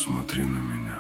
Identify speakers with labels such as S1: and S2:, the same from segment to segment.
S1: смотри на меня.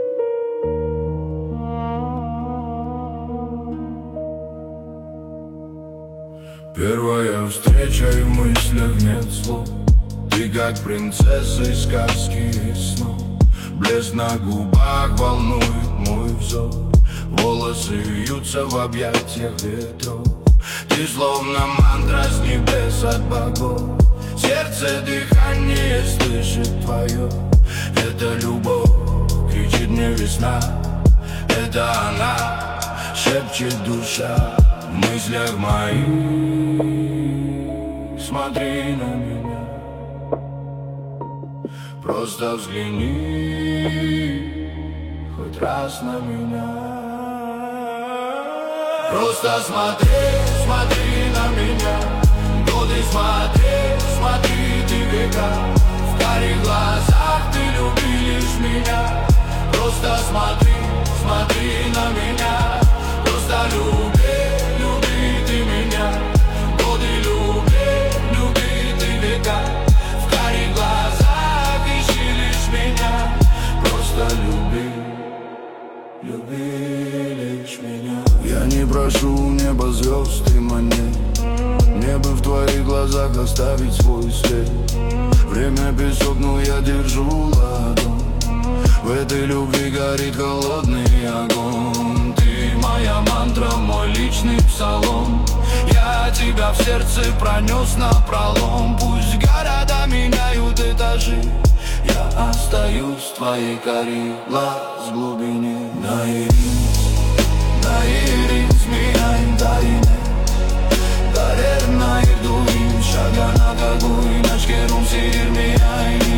S1: Первая встреча и в мыслях нет слов. Ты как принцесса из сказки и снов. Блеск на губах волнует мой взор. Волосы вьются в объятиях ветров. Ты словно мантра с небес от богов. Сердце дыхание слышит твое. Это любовь, кричит мне весна. Это она, шепчет душа в мыслях моих. Смотри на меня, просто взгляни хоть раз на меня. Просто смотри, смотри на меня. Годы смотри, смотри ты века. В карих глазах ты любишь меня. Просто смотри, смотри на меня. Просто люби, люби ты меня. Годы люби, люби ты века. В карих глазах ищи лишь меня. Просто люби, люби лишь меня. Я не прошу неба, звезд и монет. Мне бы в твоих глазах оставить свой след. Время песок, но я держу ладонь. В этой любви горит холодный огонь. Ты моя мантра, мой личный псалом. Я тебя в сердце пронес напролом. Пусть города меняют этажи, я остаюсь в твоей коре глаз глубине. Nairis miyay daine Karer nair duin Şagana kaguin Aşkerum sihir miyay